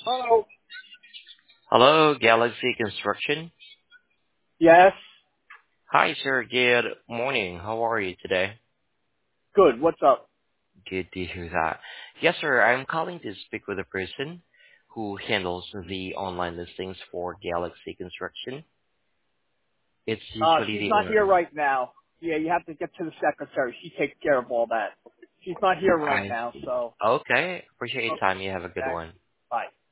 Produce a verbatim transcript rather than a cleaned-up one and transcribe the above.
Hello. Hello, Galaxy Construction. Yes. Hi, sir. Good morning. How are you today? Good. What's up? Good to hear that. Yes, sir. I'm calling to speak with a person who handles the online listings for Galaxy Construction. It's Uh, usually she's the not here owner. right now. Yeah, you have to get to the secretary. She takes care of all that. She's not here right I now, so. okay. Appreciate your time. You have a good Okay. one. Bye.